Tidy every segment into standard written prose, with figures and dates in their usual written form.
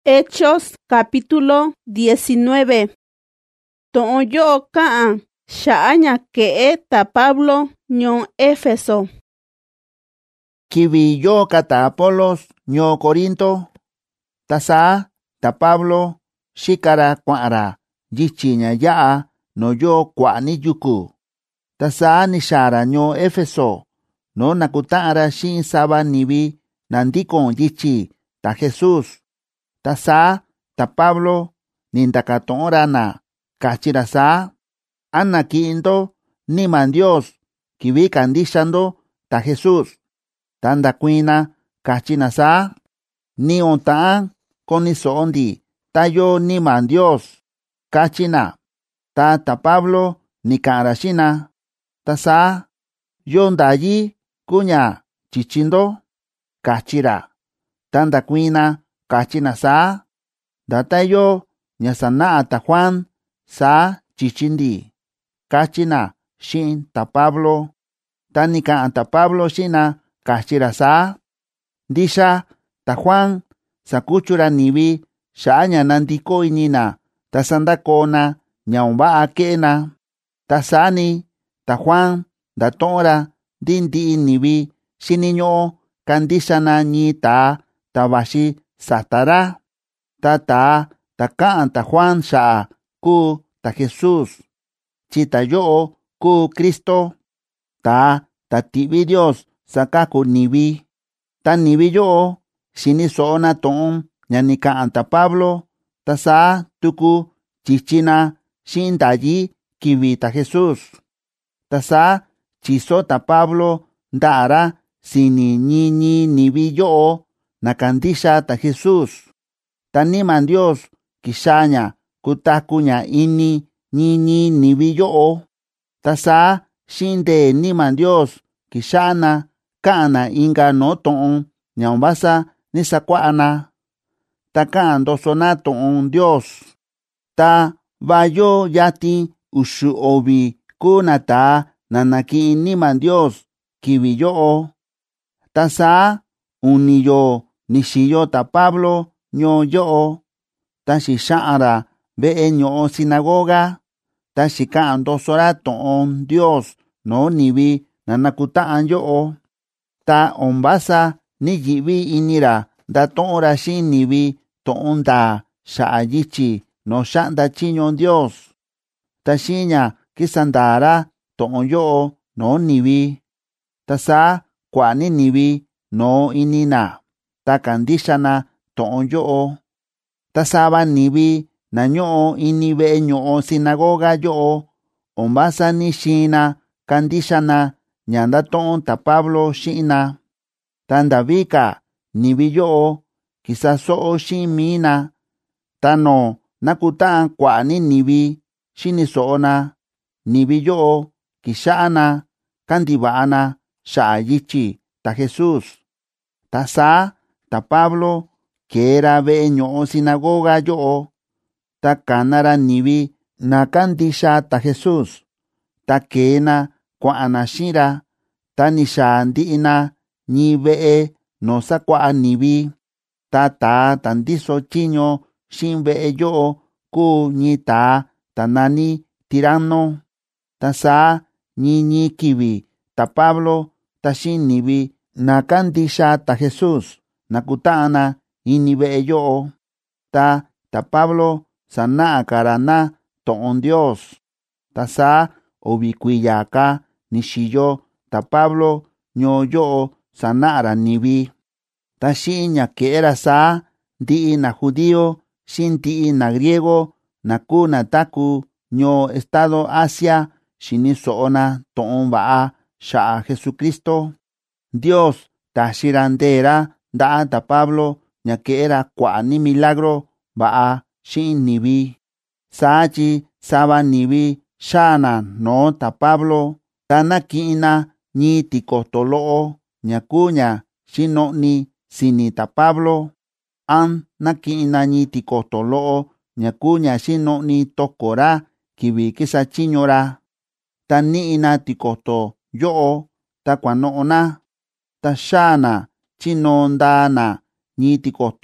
Hechos capítulo 19. To'yo ka'an xa'aña ke'e ta Pablo ño Éfeso. Kivi yo kata Apolos ño Corinto, tasa ta Pablo shikara kwara jichiña yaa no yo kwani yuku. Tasa ni shara ño Éfeso no nakutara shin saba nibi nandikon jichi ta Jesús. Tasa ta Pablo nindakatora na kachira sa anakindo ni man Dios kivi kandishando ta Jesús. Tanda kuina kachina sa ni ontaan koni sondi tayo ni man Dios kachina ta Pablo ni karashina tasa yondayi kunya chichindo kachira tanda kuina kachina sa datayo nyasana ta Juan sa chichindi kachina shin ta Pablo tanika anta Pablo shina kachira sa disha ta Juan sakuchura nibi sha'anya nandiko inina tasanda kona nyaumba akena tasani ta Juan datora dindi nibi shininyo kandishana ni ta tabashi satara ta kaan ta Juan sha ku ta Jesús chita yo ku Cristo ta tibi Dios sakaku nibi ta nibi yo sinisona ton nyanika anta Pablo tasa tuku chichina shindayi kibi ta Jesús tasa chiso ta Pablo ndara sini ñi nibi yo nakandisha ta Jesús taniman Dios kishaña kutakunya ini ñi nibi yo tasa shinde niman Dios kishana kana inga no ton nyambasa nisakwana takan dosona ton Dios ta vayo yati ushu obi kunata nanaki niman Dios kibiyo tasa uniyo nishiyo ta Pablo ño yo ta shishara be ño sinagoga ta shikan dosora ton Dios no nibi nanakutaan yo ta ombasa ni yibi inira da tora shin nibi tonda shaayichi no shanda chiño Dios ta shinya kisandara ton yo no nibi tasa kwani nibi no inina ta kandishana ton yo tasaba nibi na ño inibe ño sinagoga yo ombasa ni shina kandishana nyanda ton ta Pablo shina tanda vika nibi yo kisaso shimina tano nakutan kwani nibi shinisona nibi yo kishana kandibana shaayichi ta Jesús tasa ta Pablo que era beño sinagoga yo ta kanara nibi nakandisha ta Jesús ta kena kwaana shira ta nishandina ni bee no sakwa nibi ta tandiso chiño shin bee yo ku ni ta tanani tirano ta sa ni kibi ta Pablo ta shin nibi nakandisha ta Jesús nakutana ini bee yo ta Pablo sana karana ton Dios ta sa obikwiyaka nishiyo ta Pablo ño yo sanara nibi ta shinya que era sa di na judío shin di na griego nakuna taku ño estado Asia shinisoona ton baa sha Jesucristo Dios ta shirandera da ta Pablo ña que era kwani milagro baa shin nibi sachi saba nibi shana no ta Pablo tanakina ni tikotolo nyakunya shinoni sini ta Pablo an nakina ni tikotolo nyakunya shinoni tokora kibi kisa chiñora tanina tikoto yo ta kwanoona ta shana chinondana ni tikoto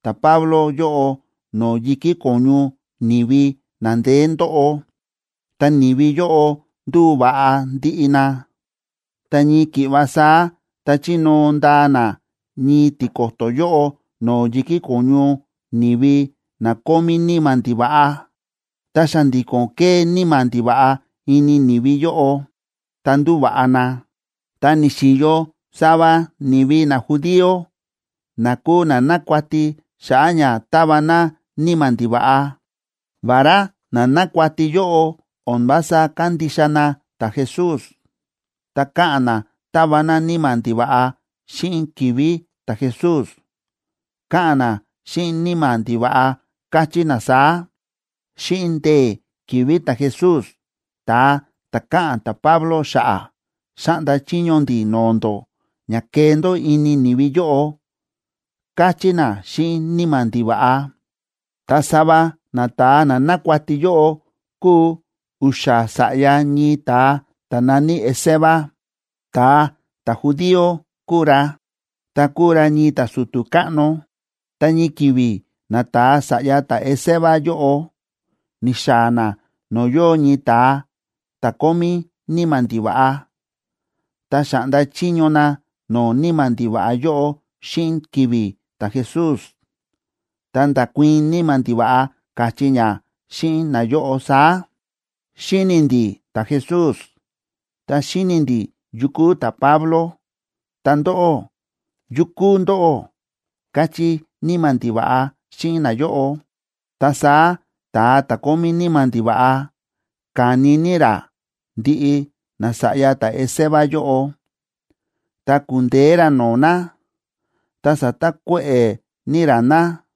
ta Pablo yo'o no yiki koñu nivi nandee ndo'o, ta nivi yo'o nduu va'a ndi'ina, ta ñi ki'va saa ta chinu ndaa na ñi tikoto yo'o no yiki koñu nivi na komi nima ndiva'a, ta xa ndikon kee nima ndiva'a ini nivi yo'o, ta nduva'a na. Ta ni xiyo sava nivi na judío na kuu na nakuati xa'a ña tava na nima ndiva'a, vara na nakuati yo'o on vasa kandixa na ta Jesús, ta ka'an na tava na nima ndiva'a xi'in kivi ta Jesús. Ka'an na xi'in nima ndiva'a kachi na saa, xi'in ndee kivi ta Jesús ta ka'an ta Pablo xa'a xa'nda tyiño ndi nondo ña keendo ini nivi yo'o, kachi na xi'in nima ndiva'a. Ta sava na taa na nakuati yo'o kuu uxa sa'ya ñi taa ta nani Esceva, taa ta judío kura, ta kura ñi ta sutu ka'nu. Ta ñi kivi na taa sa'ya ta Esceva yo'o ni xaa na no yoo ñi taa ta komi nima ndiva'a, ta xa'nda tyiño na no nima ndiva'a yo'o xi'in kivi ta Jesús. Ta ndakuin nima ndiva'a kachi ña xi'in na yo'o saa: xini ndi ta Jesús, ta xini ndi yuku ta Pablo, ta ndo'o, yuku ndo'o, kachi nima ndiva'a xi'in na yo'o. Ta saa taa ta komi nima ndiva'a kanini-ra ndi'i na sa'ya ta Esceva yo'o, ta kundee-ra nona, ta satakue'e ni-ra na.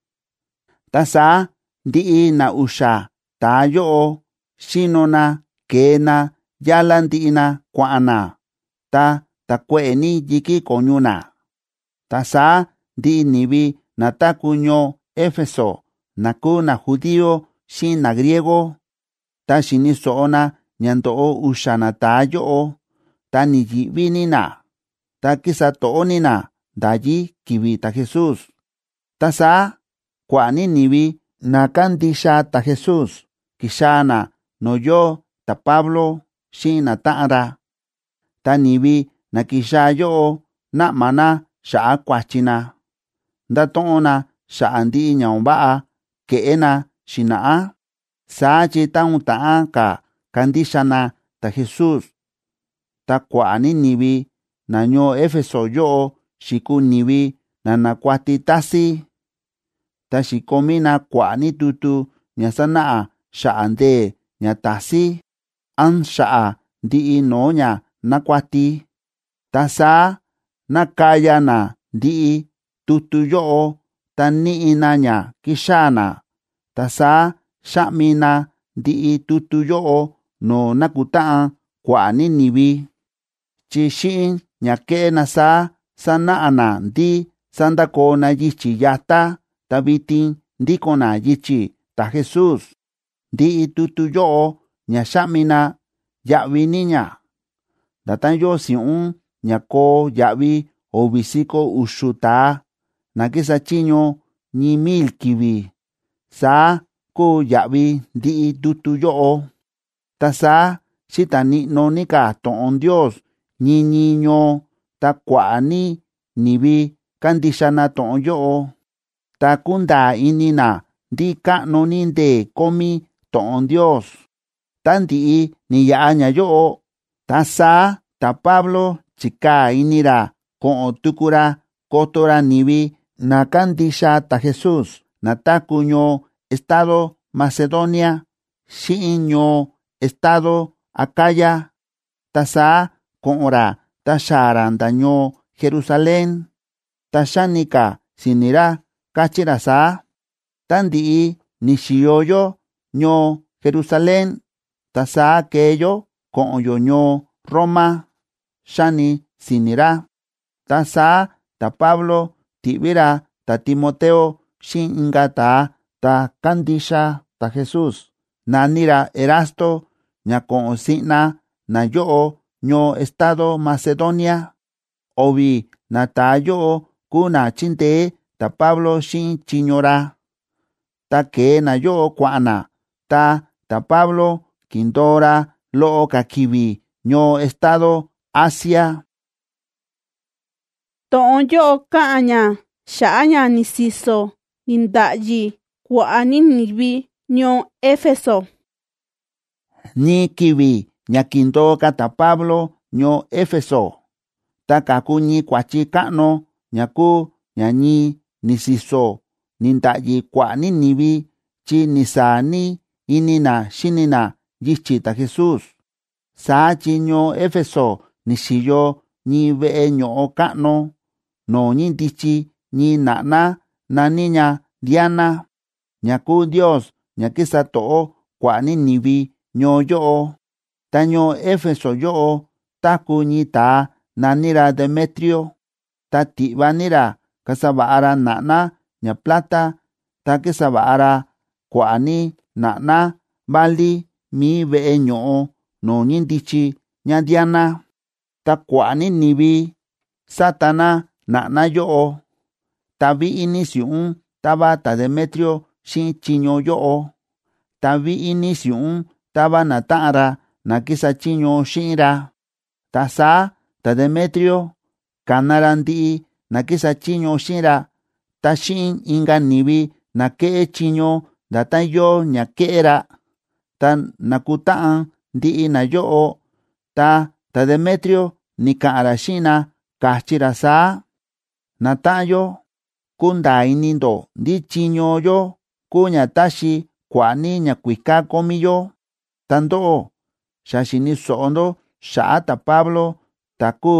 Ta saa ndi'i na uxa taa yo'o xino-na kee-na yala ndi'i-na kua'an na, ta takue'e ni yiki koñu-na. Ta saa ndi'i nivi na taku ñuu Éfeso na kuu na judío xi'in na griego, ta xini so'o-na ña ndo'o uxa na taa yo'o, ta ni yi'vi-ni-na, ta kisa to'o-ni-na ndayí kivi ta Jesús. Ta saa kua'a ni nivi na kandixa ta Jesús kixaa na no yoo ta Pablo xi'in na ta'an-ra. Ta nivi na kixaa yo'o na'ma na xa'a kuachi-na, ndato'on na xa'a ndi'i ña va'a ke'e-na xina'a, saa tyi taun ta'an ka kandixa na ta Jesús. Ta kua'a ni nivi na ñuu Éfeso yo'o xiku nivi na nakuati tasi, ta xikomi-na kua'a ni tutu ña sana'a xa'a ndee ña tasi, an xa'a ndi'i noo ña nakuati. Ta saa nakaya na ndi'i tutu yo'o, ta ni'i-na ña kixaa na, ta saa xa'mi-na ndi'i tutu yo'o no nakuta'an kua'a ni nivi. Tyi xi'in ña ke'e-na saa sana'a na ndi sandakoo na yichi yata, ta vitin ndikon na yichi ta Jesús. Ndi'i tutu yo'o ña xa'mi-na ya'vi ni ña, ndatan yoo si'un ña koo ya'vi 800 taa na kisa tyiño ñi 1000 kivi, saa kuu ya'vi ndi'i tutu yo'o. Ta saa xita ni'no ni ka to'on Dios ñiñi ñoo, ta kua'a ni nivi kandixa na to'on yo'o, ta kundaa ini na ndi ka'nu ni ndee komi to'on Dios. Ta ndi'i ni ya'a ña yo'o, ta saa ta Pablo chikaa ini-ra ko'on tuku-ra koto-ra nivi na kandixa ta Jesús na taku ñuu estado Macedonia xi'in ñuu estado Acaya. Ta saa ko'on-ra ta xaa-ra nda ñuu Jerusalén. Ta xanika sini-ra kachi-ra saa: ta ndi'i ni xiyo yo ñuu Jerusalén, ta saa kee-yo ko'on-yo ñuu Roma, xani sini-ra. Ta saa ta Pablo ti'vi-ra ta Timoteo xi'in inga taa ta kandixa ta Jesús nani-ra Erasto ña ko'on si'na na yo'o ñuu estado Macedonia. Ovi na taa yo'o kuu na chindee ta Pablo shin chiñora. Ta ke na yo kuana ta Pablo kindora loo kakibi ño estado Asia. To'on yo ka'aña xa'aña nisiso nindayi kua'ani nivi ño Éfeso. Ni kibi ñakindoka ta Pablo ño Éfeso. Ta kakuñi kuachi ka'no ñaku ñañi nisiso nindayi kua'ni nivi chi nisani inina shinina yichi ta Jesús. Saa chi ño Éfeso nisiyo ñi ve'e ño'o ka'no no ñi ndichi ñi na'na naniña Diana. Ñaku Dios ñakisa to'o kua'ni nivi ño yo'o. Ta ño Éfeso yo'o taku ñi ta nanira Demetrio. Ta ti'vanira kasaba'ara na'na ña plata. Ta kisaba'ara kua'ni na'na bali mi ve'e ño'o no ñi ndichi ña Diana. Ta kua'ni nivi satana na'na yo'o. Ta vi'ini siu'un tava ta Demetrio xin chiño yo'o. Ta vi'ini siu'un tava na ta'ara na kisa chiño xi'ira. Ta saa ta Demetrio kanara ndi'i na kisa chiño xi'ira. Ta xi'in inga nivi na ke'e chiño data yo ña ke'era. Ta nakuta'an ndi'i na yo'o. Ta Demetrio ni ka'ara xi'na kachira saa: na ta'yo kunda inindo ndi chiño yo kuña taxi kua'ni ña kuika komiyo. Ta ndo'o xaxini so'ondo xa'a ta Pablo taku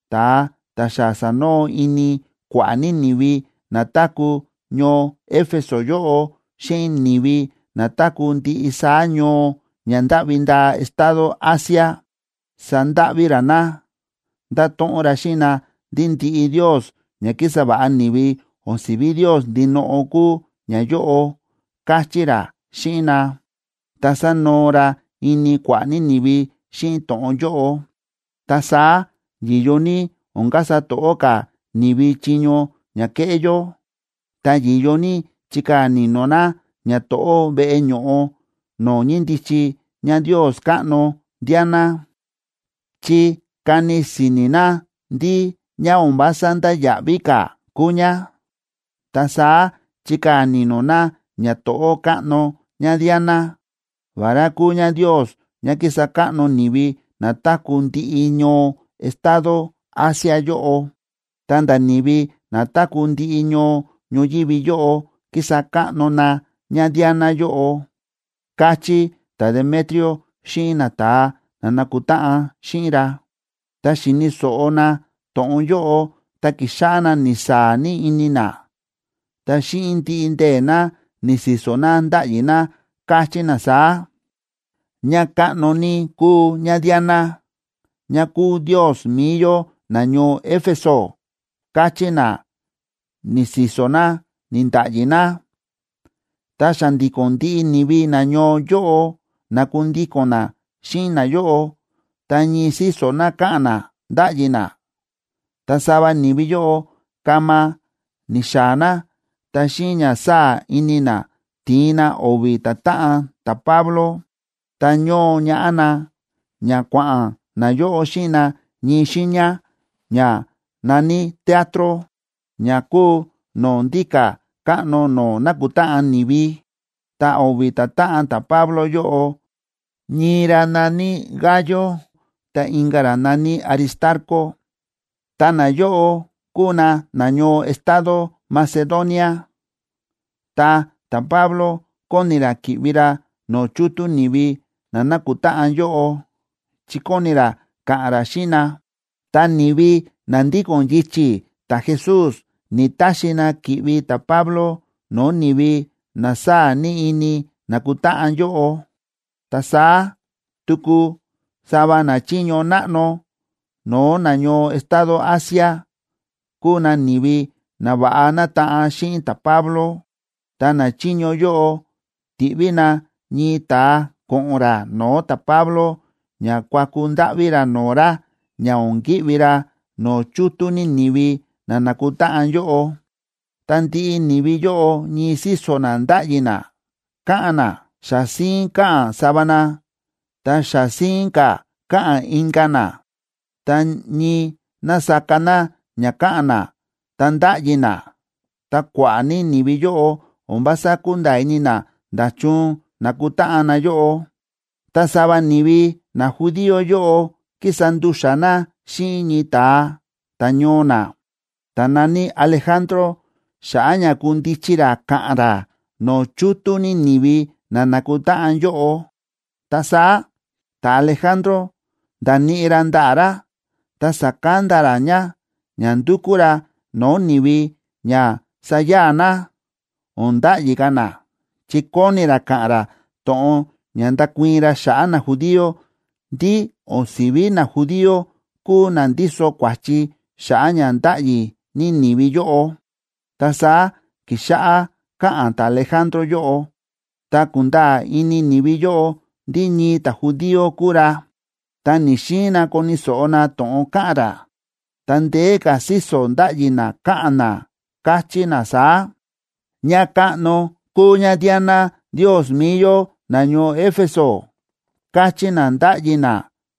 ta xasano ini kua'ni nivi na taku ño Éfeso yo'o xi'in nivi na taku ndi'i saa ño ña nda'vi ndaa estado Asia. Sanda'vira na ndato'ora xi'na ndi ndi'i Dios ña kisaba'a nivi o sivi Dios ndino'o ku ña yo'o, kachira xi'na. Ta sanora ini kua'ni nivi xi'in to'on yo'o. Ta saa yiyoni onkasa to'oka nivi chiño ña ke'eyo. Ta yiyoni chika ninona ña to'o ve'e ño'o no ñi ndichi ña Dios ka'no Diana. Chi kani sinina ndi ña ombasa ndaya'vika kuña. Ta saa chika ninona ña to'o ka'no ña Diana. Vara kuña Dios ña kisa ka'no nivi na taku ndi'i ño estado Asia yo'o. Ta nda nivi na taku ndi'i ño ñuyivi yo'o kisa ka'no na ña Diana yo'o. Kachi ta Demetrio xi'in na taa na nakuta'an xi'ira. Ta xini so'ona to'on yo'o ta kixa'na nisani inina. Ta xi'in ndi'i ndeena nisisona nda'yina kachina saa: ña ka'no ni ku ña Diana. Ña ku Dios miyo na ño Éfeso, kachina nisisona ninda'yina. Ta xandikon ndi'i nivi na ño yo'o nakundikona xi'in na yo'o. Ta ñi sisona ka'na nda'yina. Ta sava nivi yo'o kama nixana. Ta xi'in ña saa inina tiina ovi ta ta'an ta Pablo. Ta ño ña'ana ña kua'an na yo'o xi'na ñi xiña ña nani teatro, ña ku no ndika ka'no no nakuta'an nivi. Ta ovi ta ta'an ta Pablo yo'o, ñira nani Gayo ta ingara nani Aristarco. Ta na yo'o kuna na ño estado Macedonia. Ta Pablo konira ki'vira no chutu nivi na nakuta'an yo'o, chikonira ka'ara xi'na. Ta nivi na ndikon yichi ta Jesús ni taxina ki'vi ta Pablo no nivi na saa ni ini nakuta'an yo'o. Ta saa tuku sava na chiño na'no no na ño estado Asia kuna nivi na va'a nata'an xi'in ta Pablo. Ta na chiño yo'o ti'vina ñi taa ko'onra no ta Pablo ña kuaku nda'vira nora ña onki'vira no chutuni nivi na nakuta'an yo'o. tanti nivi yo'o ñi sisona nda'yina ka'ana xasin ka'an sabana ta xasin ka ka'an inkana ta ñi nasakana ña ka'ana ta nda'yina ta kua'ani nivi yo'o ombasa kundainina ndachun nakuta'ana yo'o ta sava nivi na judío yo'o kisanduxana xi'in ñi ta ñona ta nani Alejandro xa'aña kundichira ka'anra no chutuni nivi na nakuta'an yo'o ta saa ta Alejandro ndani'ira nda'ra ta sakandara ña ndukura no nivi ña sayana onda'yikana chikonira ka'anra to'on ña ndakuinra xa'a na judío ndi osivi na judío ku na ndiso kuachi xa'a ña nda'yi ni nivi yo'o ta saa kixa'a ka'an ta Alejandro yo'o ta kundaa ini nivi yo'o ndi ñi ta judío kura ta nixina koniso'ona to'on ka'anra ta ndee ka siso nda'yina ka'ana kachina saa ña ka'nu kuu ña Diana dios miyo na ñuu Éfeso kachina nda'yina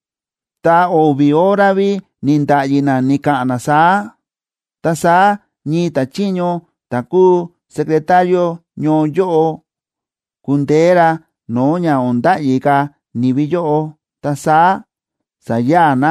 ta ovi hora vi ni nda'yina ni ka'ana saa ta saa ñi ta chiño ta ku secretario ñoo yo'o kundera no ña onda'yika nivi yo'o ta saa sayana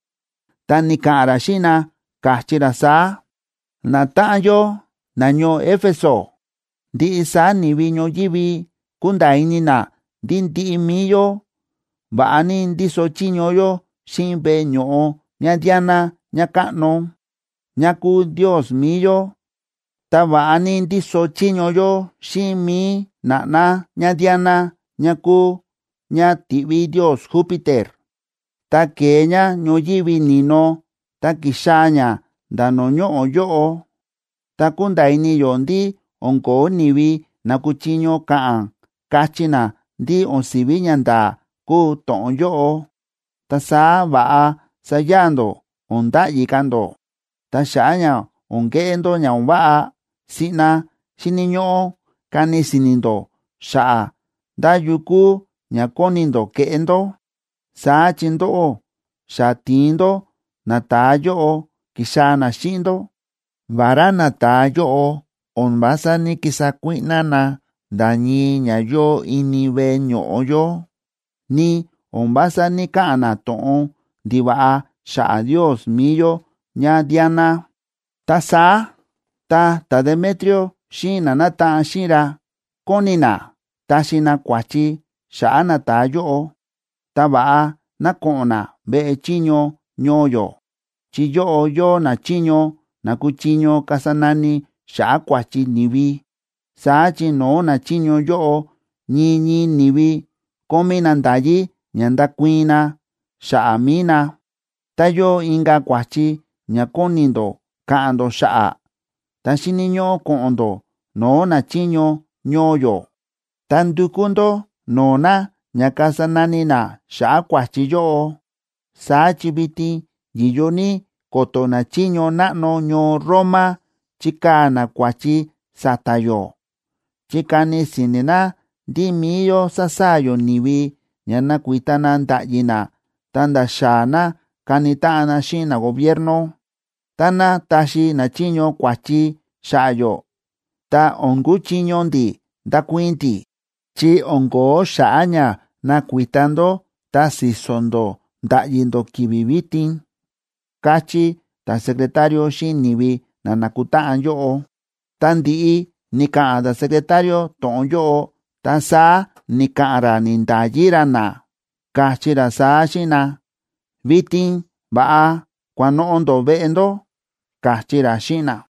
ta ni ka'anra xina kachira saa na ta'an yo na ñoo Éfeso ndi'i saa nivi ñuyivi kundainina ndi ndi'i miyo va'ani ndiso chiño yo xi'in ve'e ño'o ña Diana ña ka'nu ña ku dios miyo ta va'ani ndiso chiño yo xi'in mi na'na ña Diana ña ku ña ti'vi dios Júpiter ta keeña ñuyivi nino ta kixaaña nda no ño'o yo'o ta kundaini yo ndi onkoo nivi nakuchiño ka'an kachina ndi osivi ña ndaa ku to'on yo'o ta saa va'a sayando onda'yikando ta xa'a ña onke'endo ña onva'a si'na xiniñu'u kani sinindo xa'a nda yuku ña konindo ke'endo saa chi ndo'o xa tiindo na taa yo'o kixana xi'indo vara na taa yo'o onvasa ni kisakui'nana nda ñi ña yoo ini ve'e ño'o yo ni onvasa ni ka'ana to'on ndiva'a xa'a dios miyo ña Diana ta saa ta Demetrio xi'in na nata'an xi'inra konina taxina kuachi xa'a na taa yo'o ta va'a na ko'ona ve'e chiño ñoo yo chi yo'o yoo na chiño na kuchiño kasanani xa'a kuachi nivi saa chi no na chiño yo'o ñi nivi komina ndayyi ña ndakuina xa'a mina ta yoo inka kuachi ña konindo ka'ando xa'a ta xiniñu'u ko'ondo no na chiño ñoo yo ta ndukundo nona ña kasananina xa'a kuachi yo'o saa chi vitin yiyoni koto na chiño na'nu ñoo Roma chikaa na kuachi sata yo chikani sinina ndi miyo sasayo nivi ña nakuitana nda'yina ta nda xaana kanita'ana xi'in na gobierno tana taxi na chiño kuachi xa'a yo ta onkuchiño ndi ndakuinti chi onkoo xa'a ña nakuitando ta sisondo nda'yindo kivi vitin kachi ta secretario xi'in nivi na nakuta'an yo'o ta ndi'i ni ka'an ta secretario to'on yo'o ta saa ni ka'anra ni ndayyirana kachira saa xi'ina vitin va'a kuano'ondo ve'endo kachira xi'ina.